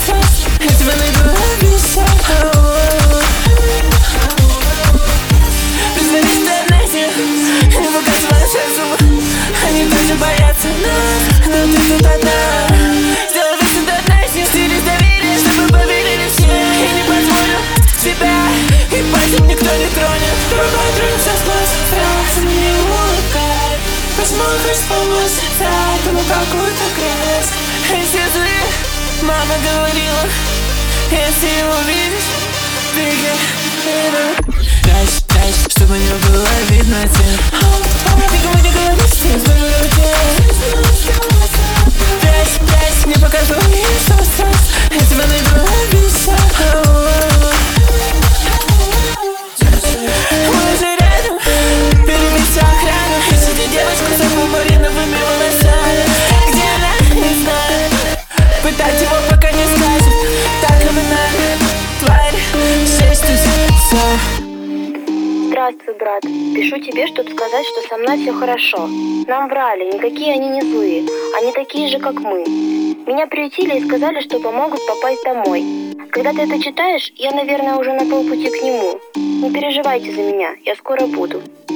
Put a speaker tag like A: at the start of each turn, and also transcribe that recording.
A: сос. Я тебя найду, обещаю. Притворись, что я найду, и показывай все зубы. Они тоже боятся нас, но ты тут одна. Сделай вид, что ты найдешь, стилист доверия, чтобы поверили все. Я не позволю тебя, и пальцем никто не тронет. Пробуем со сквозь фразы, не улыбкай. Почему хочешь помочь, дай кому какую-то грязь. Если зли, мама говорила, если его видишь, беги, прячь, чтобы не было видно тебя. Никому не говори, что я заберу тебя. Прячь, не покажу мне, что стресс. Я тебя найду, обещаю. Мы же рядом, перебить охрану. И сидит девочка с аквамариновыми волосами. Где она, не знаю. Пытать его, пока не скажет. Так криминально, тварь, 6000.
B: Здравствуй, брат. Пишу тебе, чтобы сказать, что со мной все хорошо. Нам врали, никакие они не злые. Они такие же, как мы. Меня приютили и сказали, что помогут попасть домой. Когда ты это читаешь, я, наверное, уже на полпути к нему. Не переживайте за меня, я скоро буду.